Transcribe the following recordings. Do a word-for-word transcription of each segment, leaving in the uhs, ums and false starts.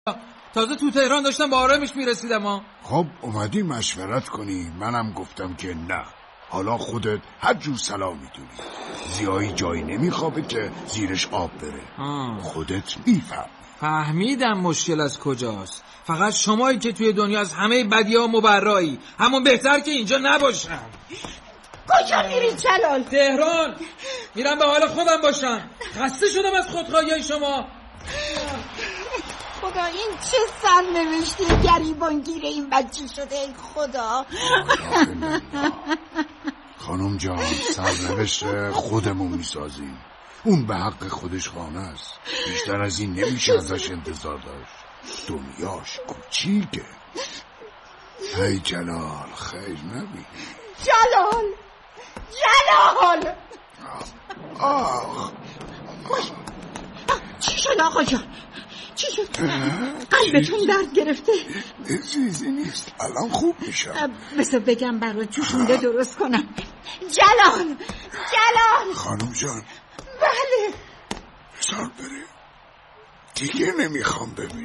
تازه تو تهران داشتم با آرامش میرسیدم ها. خب اومدی مشورت کنی، منم گفتم که نه. حالا خودت هر جور سلام میدونی. زیایی جایی نمیخوابه که زیرش آب بره. آه. خودت میفهم. فهمیدم مشکل از کجاست. فقط شمایی که توی دنیا از همه بدی‌ها مبرایی. همون بهتر که اینجا نباشم. کجا میری جلال؟ تهران. میرم به حال خودم باشم. خسته شدم از خودخواهی شما. خدا این چه سرنوشتی گریبانگیر این بچه شده ای خدا. خانم جان سرنوشت خودمون میسازیم. اون به حق خودش خانه است. بیشتر از این نمیشه ازش انتظار داشت. دنیاش کوچیکه. هی جلال خیر نبینی. جلال جلال آخ چی شد آقا جان؟ چی شد؟ قلبتون درد گرفته؟ چیزی نیست، الان خوب میشم. بسا بگم برای جوشونده درست کنم. جلال جلال خانم جان. بله بذار بره، دیگه نمیخوام ببینم.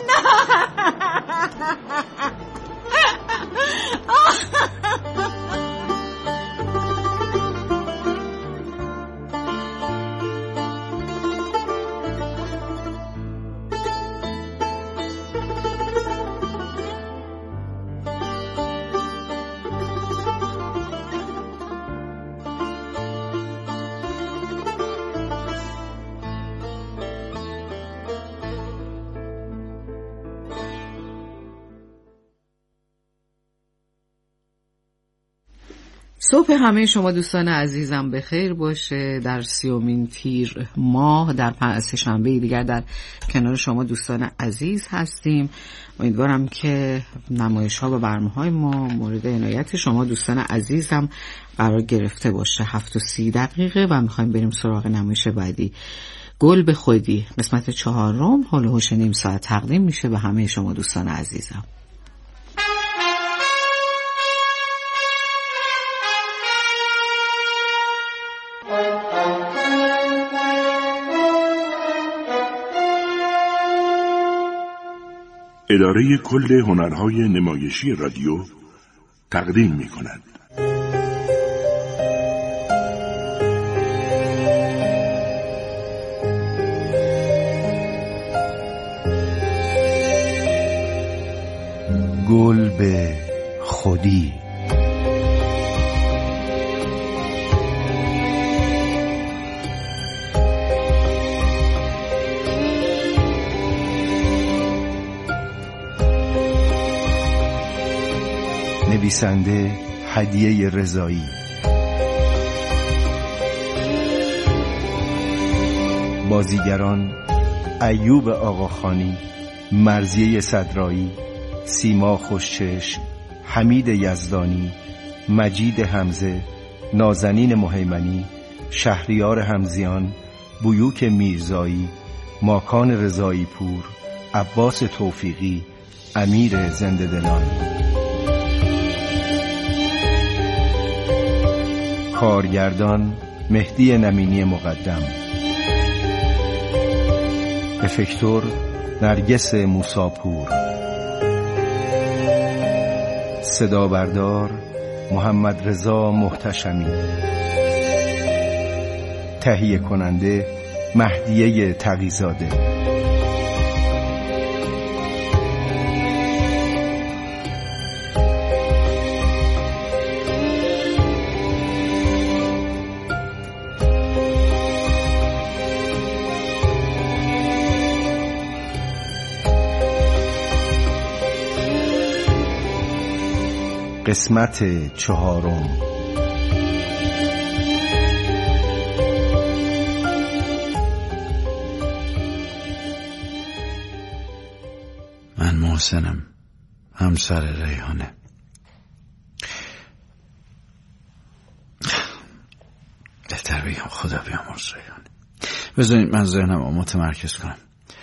صبح همه شما دوستان عزیزم بخیر باشه. در سیومین تیر ماه در سه‌شنبه دیگر در کنار شما دوستان عزیز هستیم. امیدوارم که نمایش‌ها و برنامه‌های ما مورد عنایت شما دوستان عزیزم قرار گرفته باشه. هفت و سی دقیقه و میخوایم بریم سراغ نمایش بعدی. گل به خودی قسمت چهارم حول و حوش نیم ساعت تقدیم میشه به همه شما دوستان عزیزم. اداره کل هنرهای نمایشی رادیو تقدیم می کند. گل به خودی. نویسنده هدیه رضایی. بازیگران ایوب آقاخانی، مرضیه صدرایی، سیما خوشچشم، حمید یزدانی، مجید حمزه، نازنین مهیمنی، شهریار حمزیان، بیوک میرزایی، ماکان رضایی پور، عباس توفیقی، امیر زنده دلان. کارگردان مهدی نمینی مقدم. افکتور نرگس موساپور. صدا بردار محمد رضا محتشمی. تهیه کننده مهدیه تقی‌زاده. قسمت چهارم. من محسنم، همسر ریحانه. بهتر بگم خدا بیامرز ریحانه. بذارید من ذهنم رو متمرکز کنم.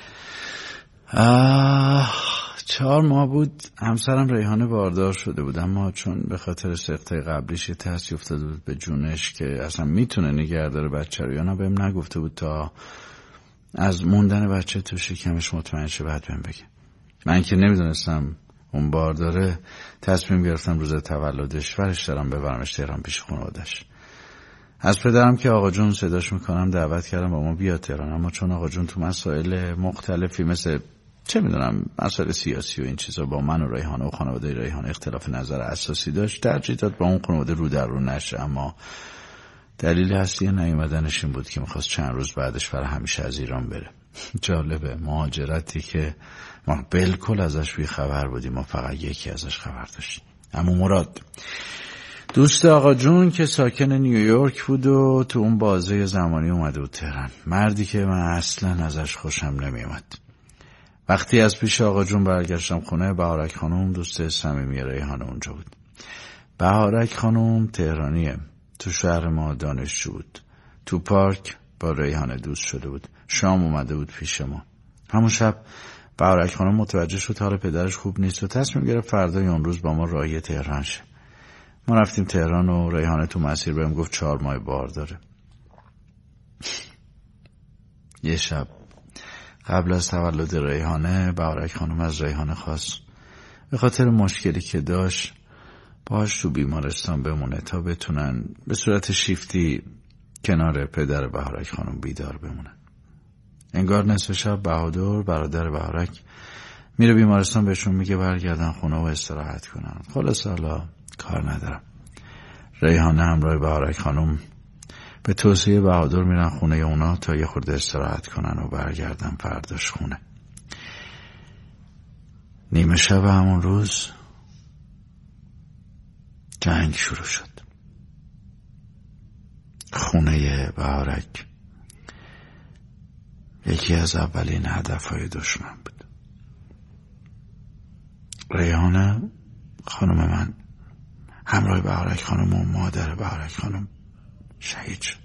آه چهار ماه بود همسرم ریحانه باردار شده بود، اما چون به خاطر سقطه قبلیش یه ترسی افتاده بود به جونش که اصلا میتونه نگه داره بچه رو، یا نه بهم نگفته بود تا از موندن بچه تو شکمش مطمئن شه بعد بهم بگه. من که نمیدونستم اون بار داره، تصمیم گرفتم روز تولدش ورش دارم ببرمش تهران پیش خانوادش. از پدرم که آقا جون صداش میکنم دعوت کردم با ما بیاد تهران، اما چون آقا جون تو مسائل مختلفی مثل چه میدونم مسائل سیاسی و این چیزا با من و ریحانه و خانواده ریحانه اختلاف نظر اساسی داشت، ترجیح داد با اون خانواده رو در رو نشه. اما دلیل اصلی نیومدنش این بود که میخواست چند روز بعدش برای همیشه از ایران بره. جالبه، مهاجرتی که ما بالکل ازش بی خبر بودیم، ما فقط یکی ازش خبر داشتیم. اما مراد دوست آقا جون که ساکن نیویورک بود و تو اون بازه زمانی اومده بود تهران، مردی که من اصلا ازش خوشم نمیومد. وقتی از پیش آقا جون برگشتم خونه، بهارک خانم دوست صمیمی ریحانه اونجا بود. بهارک خانم تهرانیه، تو شهر ما دانشجو بود، تو پارک با ریحانه دوست شده بود. شام اومده بود پیش ما. همون شب بهارک خانم متوجه شد حال پدرش خوب نیست و تصمیم گرفت فردای اون روز با ما راهی تهران شه. ما رفتیم تهران و ریحانه تو مسیر بهم گفت چهار ماه بار داره. یه شب قبل از تولد ریحانه، بهارک خانم از ریحانه خواست به خاطر مشکلی که داشت باهاش تو بیمارستان بمونه تا بتونن به صورت شیفتی کنار پدر بهارک خانم بیدار بمونن. انگار نصف شب بهادر برادر بهارک میره بیمارستان، بهشون میگه برگردن خونه و استراحت کنن. خلاص حالا کار ندارم. ریحانه همراه بهارک خانم به توصیه بهادر میرن خونه اونا تا یه خورده استراحت کنن و برگردن فرداش خونه. نیمه شب همون روز جنگ شروع شد. خونه بهارک یکی از اولین هدفهای دشمن بود. ریحانه خانم من همراه بهارک خانم و مادر بهارک خانم شهید شد.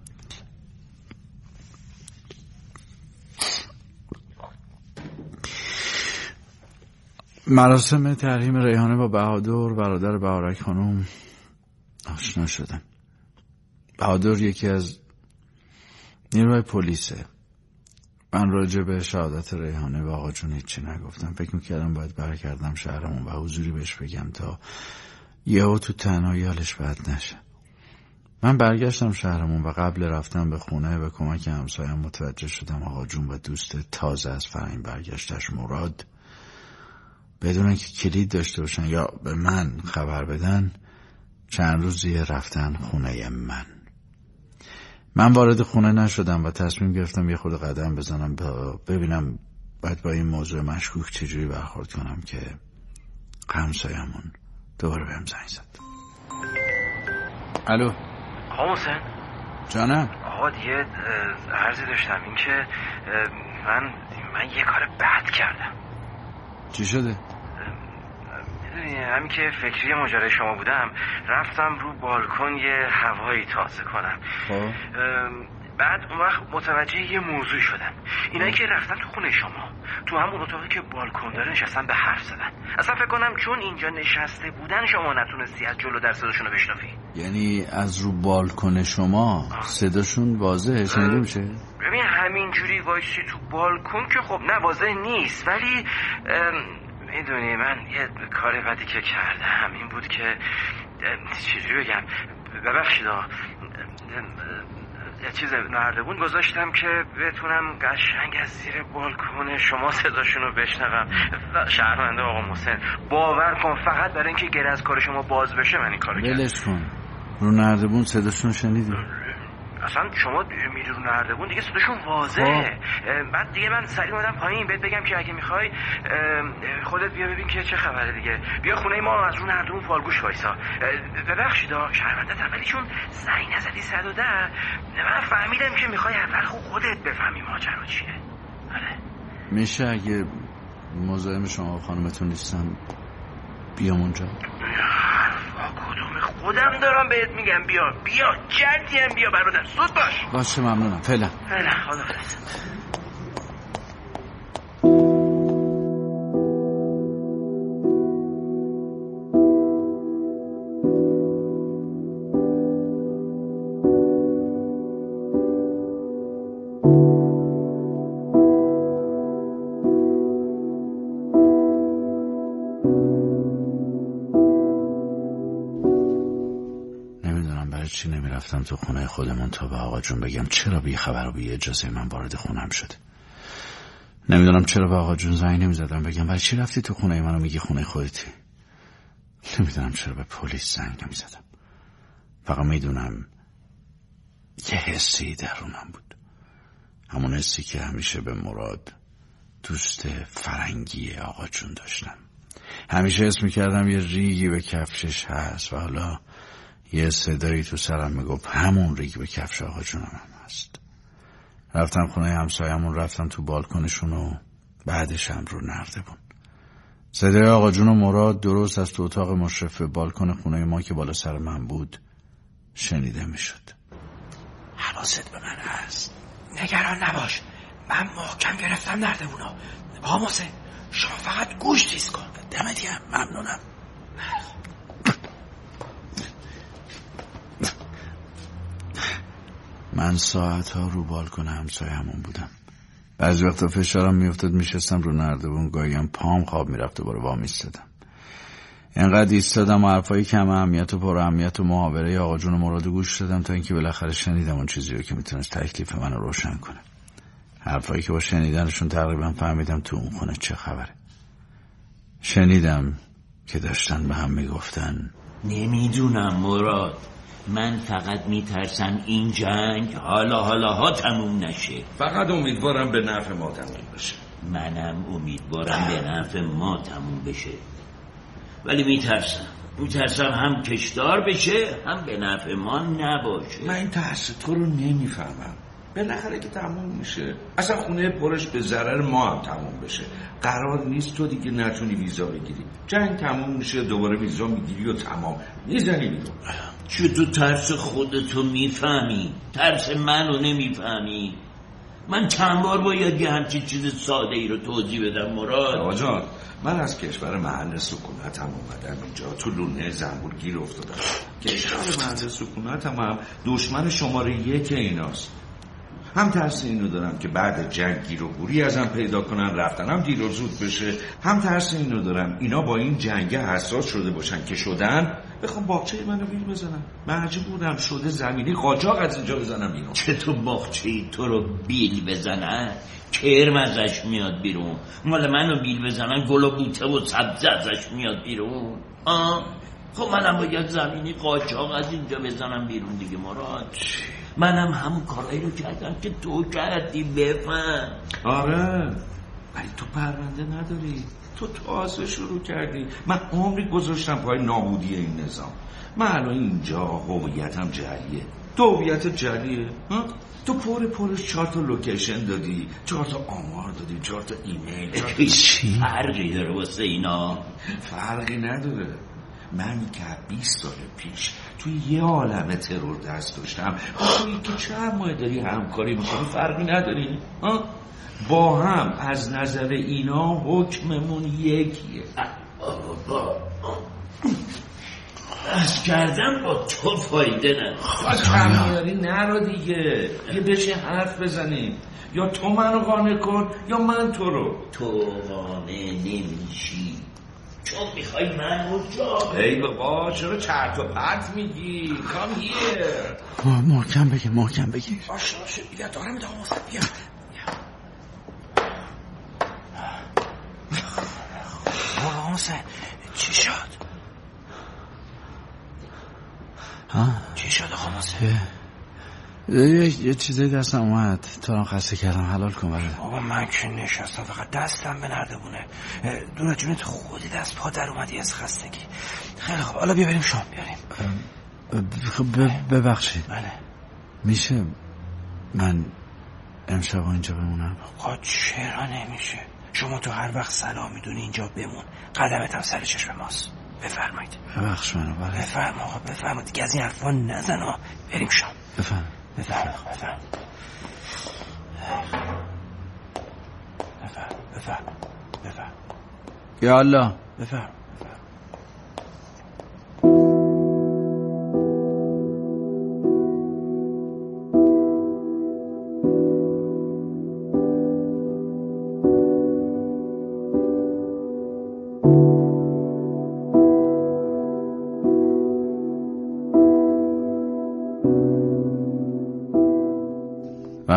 مراسم ترحیم ریحانه با بهادر برادر بهارک خانم آشنا شدم. بهادر یکی از نیروی پلیسه. من راجع به شهادت ریحانه و آقا جون هیچی نگفتم. فکر میکردم باید برگردم شهرمون و حضوری بهش بگم تا یهو تو تنهایی حالش بد نشه. من برگشتم شهرمون و قبل رفتن به خونه به کمک همسایم متوجه شدم آقا جون و دوست تازه از فرنگ برگشتش مراد بدون اینکه کلید داشته باشن یا به من خبر بدن چند روزی رفتن خونه من. من وارد خونه نشدم و تصمیم گرفتم یه خورده قدم بزنم ببینم باید با این موضوع مشکوک چجوری برخورد کنم که همسایمون دوباره بهم زنگ زد. الو آقا حسین جانم. آقا دیگه عرضی داشتم این که من من یه کار بد کردم. چی شده؟ همین که فکری ماجرای شما بودم رفتم رو بالکن یه هوایی تازه کنم. خب بعد اون وقت متوجه یه موضوع شدم. اینایی که رفتن تو خونه شما تو همون اتاقی که بالکن داره نشستن به حرف زدن. اصلا فکر کنم چون اینجا نشسته بودن شما نتونستی از جلو در صداشون رو بشنفی. یعنی از رو بالکن شما صداشون واضحه شنیده میشه؟ ببین همینجوری وایسی تو بالکن که خب نه واضح نیست، ولی میدونی من یه کار بدی که کردم این بود که چجوری بگم، ببخشید یه چیز نردبون گذاشتم که بتونم قشنگ از زیر بالکن شما صداشونو بشنوم. شهرمنده آقا محسن باور کن فقط برای اینکه گره از کار شما باز بشه من این کارو کردم. ولش کن. رو نردبون صداشونو شنیدی؟ اصلا شما میری رو نردبون دیگه صداشون واضحه. بعد دیگه من سریع اومدم پایین بهت بگم که اگه میخوای خودت بیا ببین که چه خبره دیگه. بیا خونه ما از رو نردبون فالگوش وایسا. ببخشید شرمنده ولی چون زنگ نزدی صد و ده من فهمیدم که میخوای اول خودت بفهمی ماجرا چیه. آره میشه اگه مزاحم شما خانمتون نیستم بیام اونجا؟ کدوم خودم دارم بهت میگم بیا بیا جدی هم بیا برادر زود باش. باشه ممنونم. فعلا فعلا خداحافظ. چی نمیرفتم تو خونه خودمون تا به آقا جون بگم چرا بی خبر و بی اجازه من وارد خونم شده. نمیدونم چرا به آقا جون زنگ نمیزدم بگم برای چی رفتی تو خونه منو میگی خونه خودتی. نمیدونم چرا به پلیس زنگ نمیزدم. فقط میدونم یه حسی درونم بود، همون حسی که همیشه به مراد دوست فرنگی آقا جون داشتم. همیشه حس میکردم یه ریگی به کفشش هست و حالا یه صدایی تو سرم میگفت همون ریگ به کفش آقا جونم هم هست. رفتم خونه همسایمون، رفتم تو بالکنشون و بعدش هم رو نردبون. صدای آقا جون و مراد درست از تو اتاق مشرف به بالکن خونه ما که بالا سر من بود شنیده میشد. حواست به من هست، نگران نباش، من محکم گرفتم نردبونا. آقا محسن شما فقط گوش تیز کن. دمت گرم، ممنونم. من ساعت ها رو بالکن همسایه‌مون بودم. بعضی وقتا فشارم میافتاد میشستم رو نردبون، گاهی هم پام خواب میرفت و دوباره وامی ایستادم. اینقدر ایستادم و حرفای کم اهمیت و پر اهمیت و محاوره آقا جون و مراد گوش دادم تا اینکه بالاخره شنیدم اون چیزی رو که میتونست تکلیف منو روشن کنه. حرفایی که با شنیدنشون تقریبا فهمیدم تو اون خونه چه خبره. شنیدم که داشتن به هم میگفتن نمیدونم مراد، من فقط میترسم این جنگ حالا حالا ها تموم نشه. فقط امیدوارم به نفع ما تموم بشه. منم امیدوارم به نفع ما تموم بشه، ولی میترسم میترسم هم کشدار بشه هم به نفع ما نباشه. من این ترس تو رو نمیفهمم. بالاخره که تموم میشه، اصلا خونه پرش به ضرر ما هم تموم بشه. قرار نیست تو دیگه نتونی ویزا بگیری، جنگ تموم میشه دوباره ویزا میگیری و تمام میزنی بیرون. چه تو ترس خودتو میفهمی، ترس منو نمیفهمی؟ من چند بار باید یه همچین چیز ساده ای رو توضیح بدم مراد؟ آقا جان، من از کشور محل سکونتم اومدم اینجا، تو لونه زنبور گیر افتادم. کشور محل سکونتم هم دشمن شماره یک ایناست. هم ترس اینو دارم که بعد جنگ گیر و گوری ازم پیدا کنن، رفتنم دیر و زود بشه. هم ترس اینو دارم اینا با این جنگ حساس شده باشن که شدن بخوام باغچه منو بیل بزنم. مجبورم شده زمینی قاچاق از اینجا بزنم بیرون. چه تو باغچه تو رو بیل بزنن؟ کرم ازش میاد بیرون. مال منو بیل بزنن گل و بوته و سبزه ازش میاد بیرون. آه خب منم باید زمینی قاچاق از اینجا بزنم بیرون دیگه مراد. منم همون کارایی رو کردم که تو کردی، بفهم. آره ولی تو پرونده نداری، تو تازه شروع کردی. من عمری گذاشتم پای نابودی این نظام. من الان اینجا هویتم جعلیه، تو هویت جعلیه. تو پر پرش چهار تا لوکیشن دادی، چهار تا آمار دادی، چهار تا ایمیل. چی فرقی داره واسه اینا؟ فرقی نداره. من که بیست سال پیش توی یه عالم ترور دست داشتم، توی که چند ماه داری همکاری میکنی فرقی نداری؟ ها؟ با هم از نظر اینا حکممون یکیه. از کردم با تو فایده نداره. کمیاری نرو دیگه، یه بشه حرف بزنیم. یا تو منو قانع کن یا من تو رو. تو قانع نمیشی چون میخوای من رجا. ای بابا چرا چرت و پرت میگی؟ کام هیر. محکم بگیر محکم بگیر. باشه باشه بیا دارم دارم مصد بیا. آقا حسین چی شد؟ ها؟ چی شد آقا حسین؟ یه, یه چیزایی دستم اومد تا هم خسته کردم، حلال کن برده. بابا من که نشستم فقط دستم به نردبونه. دونه جونت خودی دست پا در اومدی از خستگی. خیلی خب حالا بیا بریم شام بیاریم. خب ببخشید بله میشه من امشب اینجا بمونم؟ آقا چرا نمیشه؟ شما تو هر وقت سلام میدونی اینجا بمون، قدمت هم سر چشم ماست. بفرمایید. ببخش منو. بله بفرم آقا بفرمایید دیگه از این حرفا نزن. بریم شام. بفرم بفرم بفرم بفرم بفرم بفرم یا الله. بفرم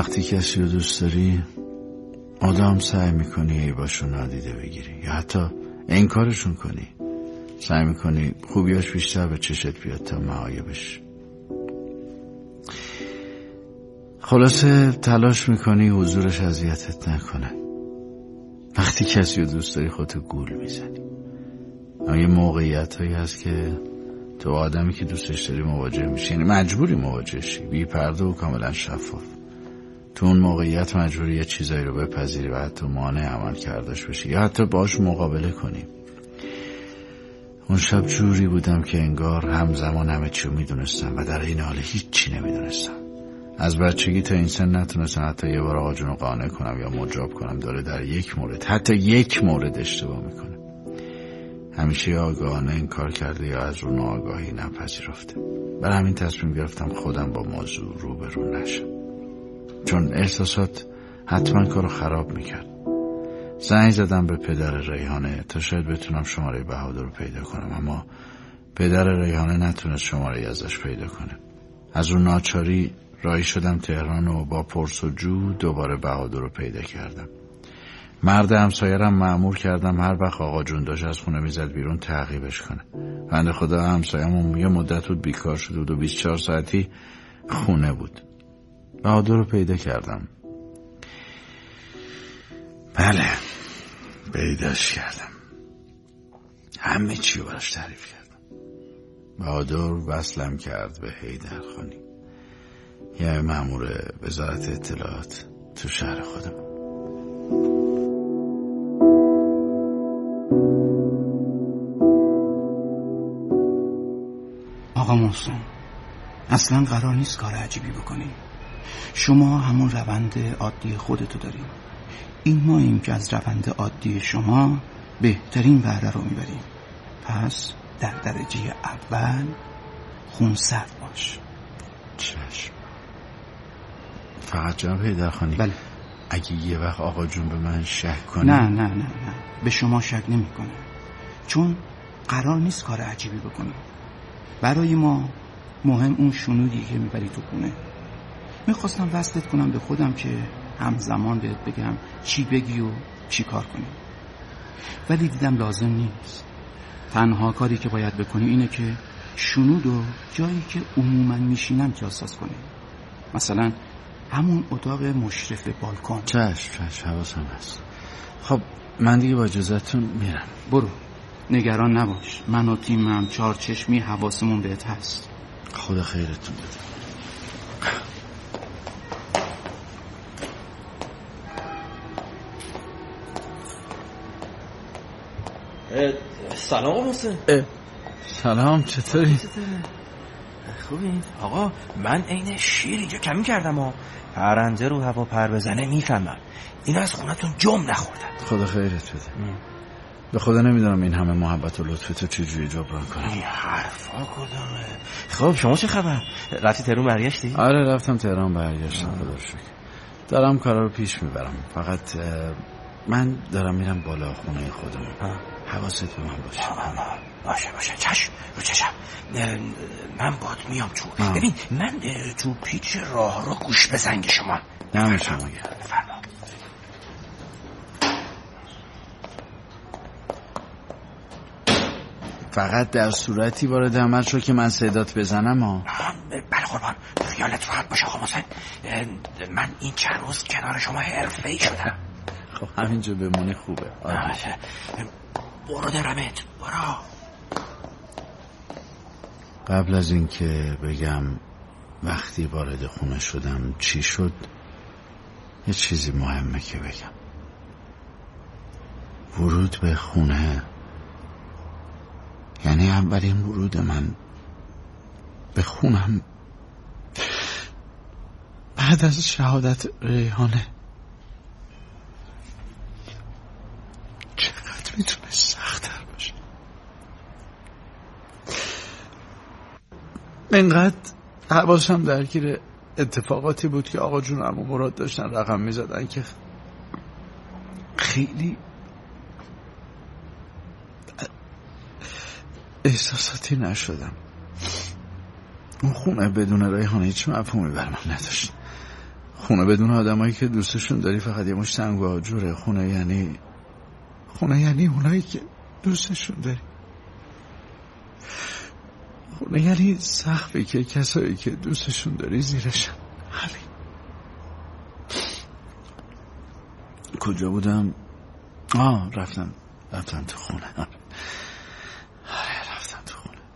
وقتی کسی رو دوست داری آدم سعی میکنی عیباشو نادیده بگیری یا حتی انکارشون کنی. سعی میکنی خوبیاش بیشتر به چشت بیاد تا معایبش. خلاصه تلاش میکنی حضورش اذیتت نکنه. وقتی کسی رو دوست داری خودتو گول میزنی. اما یه موقعیت هایی هست که تو آدمی که دوستش داری مواجه میشی، یعنی مجبوری مواجه شی، بی پرده و کاملا شفاف. تو اون موقعیت مجبوری یه چیزایی رو بپذیری و حتی مانع عمل کردش بشی یا حتی باش مقابله کنی. اون شب جوری بودم که انگار همزمان همه چی رو میدونستم و در این حال هیچ چی نمیدونستم. از بچگی تا این سن نتونستم حتی یه بار آقا جون رو قانع کنم یا مجاب کنم داره در یک مورد، حتی یک مورد اشتباه میکنه. همیشه آگاهانه انکار کرده یا از رو ناآگاهی نپذیرفته. برای همین تصمیم گرفتم خودم با موضوع روبرو نشم، چون احساسات حتما کارو خراب میکرد. زنگ زدم به پدر ریحانه تا شاید بتونم شماره بهادر رو پیدا کنم، اما پدر ریحانه نتونست شماره ازش پیدا کنه. از اون ناچاری راهی شدم تهران و با پرس و جو دوباره بهادر رو پیدا کردم. مرد همسایه‌ام مأمور کردم هر وقت آقا جون داشت از خونه میزد بیرون تعقیبش کنه. بنده خدا همسایه‌مون یه مدت بود بیکار شده بود و بیست و چهار ساعتی خونه بود. بهادر رو پیدا کردم. بله، پیداش کردم. همه چی رو براش تعریف کردم. بهادر وصلم کرد به حیدرخانی، یه مأمور وزارت اطلاعات تو شهر خودم. آقا محسن، اصلا قرار نیست کار عجیبی بکنی. شما همون روند عادی خودتو داریم. این ماییم که از روند عادی شما بهترین بهره رو میبریم. پس در درجه اول خونسرد باش. چشم. فقط جناب حیدرخانی، بله. اگه یه وقت آقا جون به من شک کنه؟ نه نه نه نه به شما شک نمی کنه، چون قرار نیست کار عجیبی بکنی. برای ما مهم اون شنودی که میبری تو خونه. میخواستم وصلت کنم به خودم که همزمان بهت بگم چی بگی و چی کار کنی، ولی دیدم لازم نیست. تنها کاری که باید بکنی اینه که شنود و جایی که عموما میشینم جاساز کنی، مثلا همون اتاق مشرف بالکن. چشم چشم حواسم هست. خب من دیگه با اجازهتون میرم. برو، نگران نباش، من و تیمم چهار چشمی حواسمون بهت هست. خدا خیرتون بده. سلام محسن. سلام، چطوری؟ خوبی؟ آقا من عین شیر اینجا کمی کردم و پرنده رو هوا پر بزنه میفهمم. این از خونتون جم نخوردن. خدا خیرت بده. به خدا نمیدونم این همه محبت و لطف تو چجوری جبران کنم. این حرفا کدومه؟ خب شما چه خبر؟ رفتی تهران برگشتی؟ آره رفتم تهران برگشتم، خدا شکر. دارم کارا رو پیش میبرم. فقط من دارم میرم بالا خونه خودم. حواست به من باشه. باشه باشه چشم رو چشم. من باد میام تو. ببین من تو پیچ راه رو گوش به زنگ شما. نه شما گرد فرما. فقط در صورتی وارد عمل شو که من صدات بزنم ها. بله قربان، خیالت راحت باشه آقا محسن. من این چند روز کنار شما حرفه‌ای شدم. خب همینجا بمونی خوبه. برو درمت برو. قبل از اینکه بگم وقتی وارد خونه شدم چی شد، یه چیزی مهمه که بگم. ورود به خونه یعنی اولین ورود من به خونم بعد از شهادت ریحانه. چقدر میتونه سخت‌تر باشه. اینقدر حواسم درگیر اتفاقاتی بود که آقا جون عمو مراد داشتن رقم میزدن که خیلی احساساتی نشدم. اون خونه بدون ریحانه هیچ مفهومی بر من نداشت. خونه بدون آدمایی که دوستشون داری فقط یه مش سنگ و آجوره. خونه یعنی خونه یعنی اونایی که دوستشون داری. خونه یعنی سقفی که کسایی که دوستشون داری زیرشن. همین. کجا بودم؟ آه رفتم رفتم تو خونه. آره رفتم تو خونه.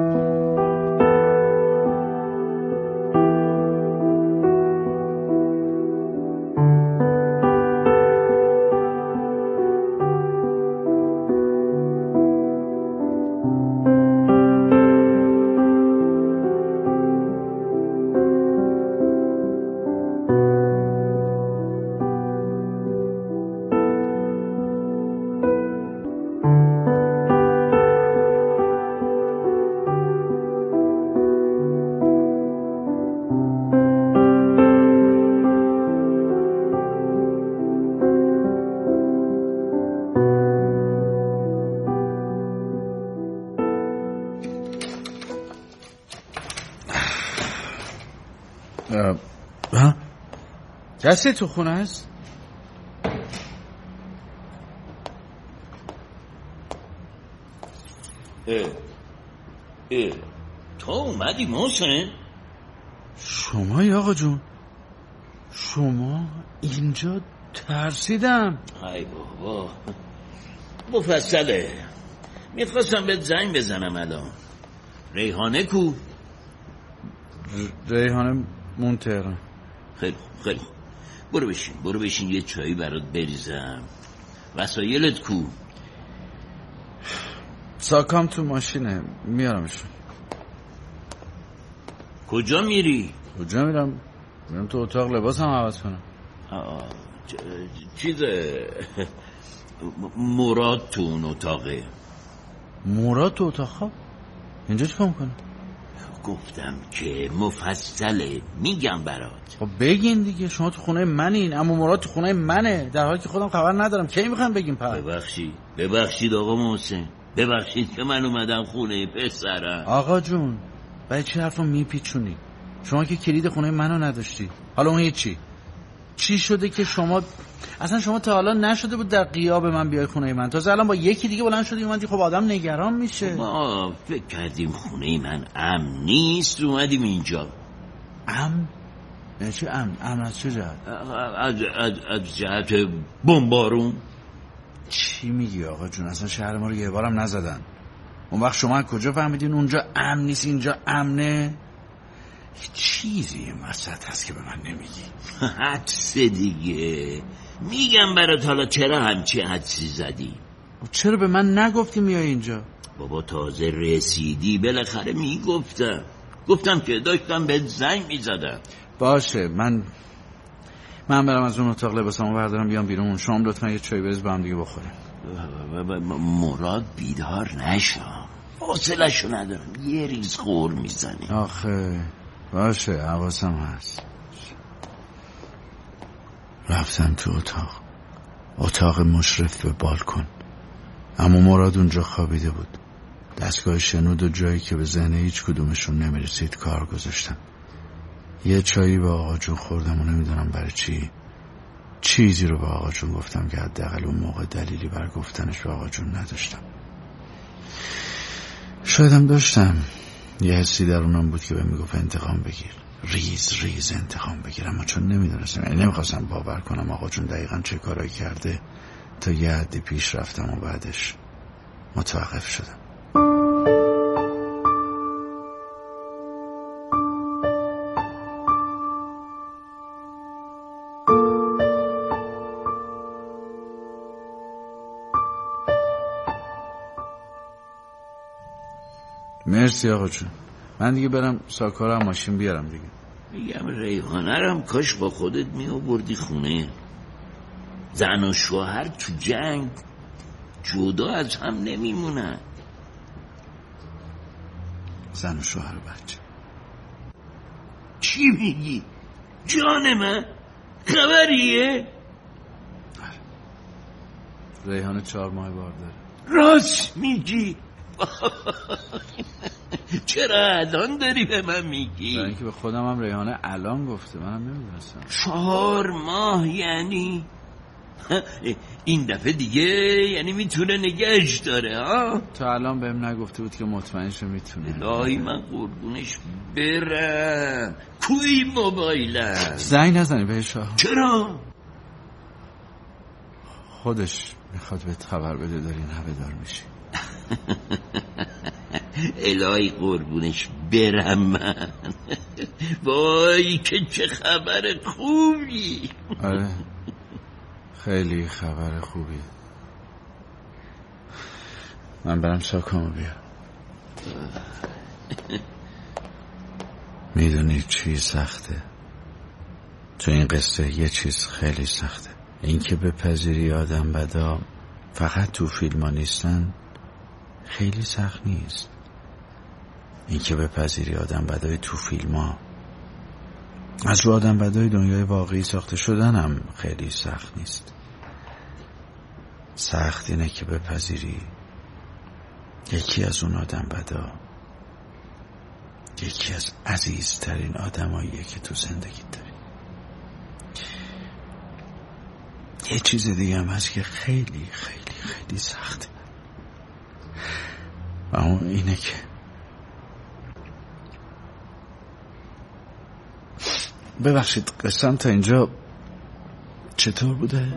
ها؟ کسی تو خونه هست؟ اه اه تو اومدی محسن؟ شمایی آقا جون؟ شما اینجا؟ ترسیدم. ای بابا مفصله. میخواستم بهت زنگ بزنم الان. ریحانه کو؟ ریحانه مون تهران. خیلی خوب خیلی خوب. برو بشین برو بشین یه چایی برات بریزم. وسایلت کو؟ ساکام تو ماشینه میارمشون. کجا میری؟ کجا میرم؟ میرم تو اتاق لباسم عوض کنم. آه چیز مراد تو اون اتاقه. مراد تو اتاق خواب؟ اینجا چیکار میکنه؟ گفتم که مفصله میگم برات. خب بگین دیگه. شما تو خونه منین اما مراد تو خونه منه در حالی که خودم خبر ندارم. کی میخوام بگیم پس؟ ببخشید ببخشید آقا محسن ببخشید که من اومدم خونه پسرم. آقا جون برای چی حرفو میپیچونی؟ شما که کلید خونه منو نداشتی. حالا اون چی؟ چی شده که شما اصلا شما تا حالا نشده بود در غیاب من بیای خونه من؟ تازه الان با یکی دیگه بلند شدی اومدی. خب آدم نگران میشه. ما فکر کردیم خونه من امن نیست اومدیم اینجا. امن؟ یعنی چی امن؟ امن از چه جهت؟ از, از, از جهت بمبارون. چی میگی آقا جون؟ اصلا شهر ما رو یه بارم نزدن. اون وقت شما کجا فهمیدین اونجا امن نیست اینجا امنه؟ چیزی این وسط هست که به من نمیگی. حدس دیگه میگم برات. حالا چرا همچی حدسی زدی؟ چرا به من نگفتی میای اینجا؟ بابا تازه رسیدی بالاخره میگفتم. گفتم که داشتم بهت زنگ میزدم. باشه من من برم از اون اتاق لباسامو بردارم بیام بیرون. شما لطفا یه چای بریز با هم دیگه بخوریم. مراد بیدار نشو. حوصله‌شو ندارم. یه ریز خور میزنی. آخه باشه حواسم هست. رفتم تو اتاق اتاق مشرف به بالکن. اما مراد اونجا خوابیده بود. دستگاه شنود و جایی که به ذهن هیچ کدومشون نمیرسید کار گذاشتم. یه چایی با آقا جون خوردم و نمیدونم برای چی. چیزی رو به آقا جون گفتم که حداقل اون موقع دلیلی بر گفتنش به آقا جون نداشتم. شایدم داشتم. یه حسی درونم بود که بهم میگفت انتقام بگیر. ریز ریز انتقام بگیر. اما چون نمیدونستم یعنی نمیخواستم باور کنم آقا جون دقیقا چه کارایی کرده تا یه حدی پیش رفتم و بعدش متوقف شدم. مرسی آقا جون. من دیگه برم ساکارو هم ماشین بیارم دیگه. میگم ریحانه رم کاش با خودت می آوردی خونه. زن و شوهر تو جنگ جدا از هم نمیمونن. زن و شوهر و بچه. چی میگی؟ جان من خبریه؟ ریحانه چهار ماه بار داره. راست میگی؟ چرا الان داری به من میگی؟ برای اینکه به خودم هم ریحانه الان گفته، منم نمیدونستم. چهار ماه یعنی؟ این دفعه دیگه یعنی میتونه نگهش داره ها؟ تا الان بهم نگفته بود که مطمئنش میتونه. الهی من قربونش برم. کوی موبایلم؟ زنگ نزنی بهش. چرا؟ خودش میخواد بهت خبر بده داری نوه‌دار میشی. الهی قربونش برم من. وای که چه خبر خوبی. آره خیلی خبر خوبی. من برم ساکامو بیارم. میدونی چی سخته تو این قصه؟ یه چیز خیلی سخته، این که بپذیری آدم بدا فقط تو فیلم ها نیستن خیلی سخت نیست. این که بپذیری آدم بدای تو فیلم ها از رو آدم بدای دنیای واقعی ساخته شدن هم خیلی سخت نیست. سخت اینه که بپذیری یکی از اون آدم بدا یکی از عزیزترین آدماییه که تو زندگی داری. یه چیز دیگه هم هست که خیلی خیلی خیلی سخته، و اون اینه که ببخشید قصه‌ام تا اینجا چطور بوده؟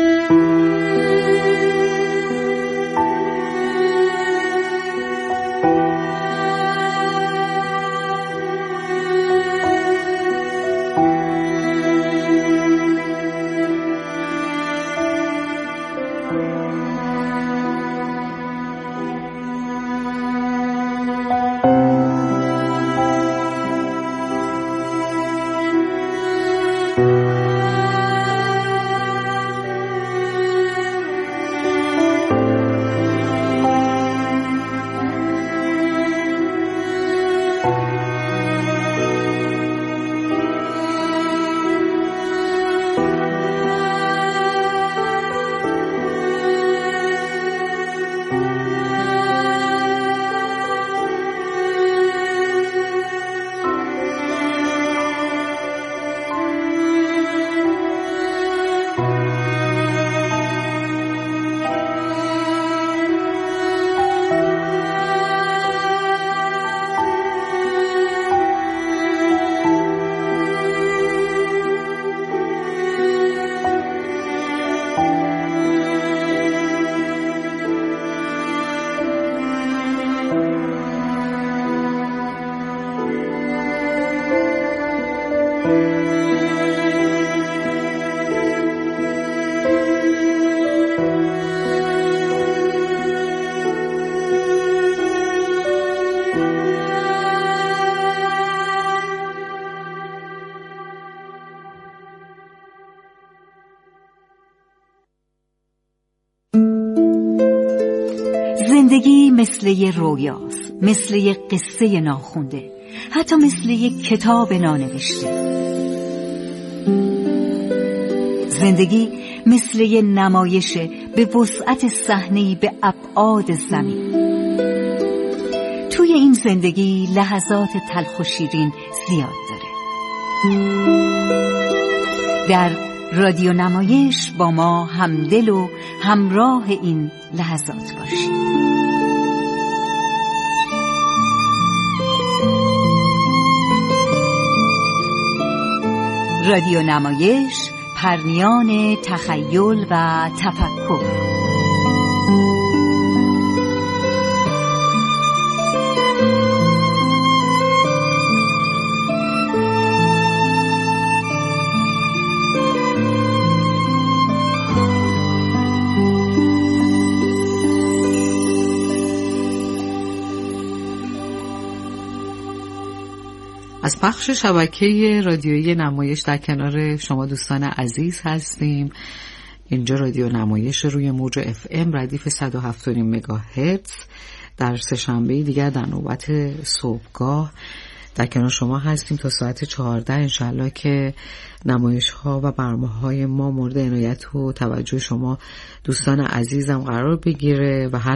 زندگی مثل یه رویاست، مثل یه قصه ناخونده، حتی مثل یه کتاب نانوشته. زندگی مثل یه نمایشه به وسعت صحنه‌ای به ابعاد زمین. توی این زندگی لحظات تلخ و شیرین زیاد داره. در رادیو نمایش با ما همدل و همراه این لحظات باشید. رادیو نمایش، پرنیان تخیل و تفکر. از پخش شبکه رادیویی نمایش در کنار شما دوستان عزیز هستیم. اینجا رادیو نمایش روی موج اف ام ردیف صد و هفت و نیم مگاهرتز در سه شنبه دیگر در نوبت صبحگاه در کنار شما هستیم تا ساعت چهارده انشالله که نمایش ها و برنامه های ما مورد عنایت و توجه شما دوستان عزیزم قرار بگیره و هر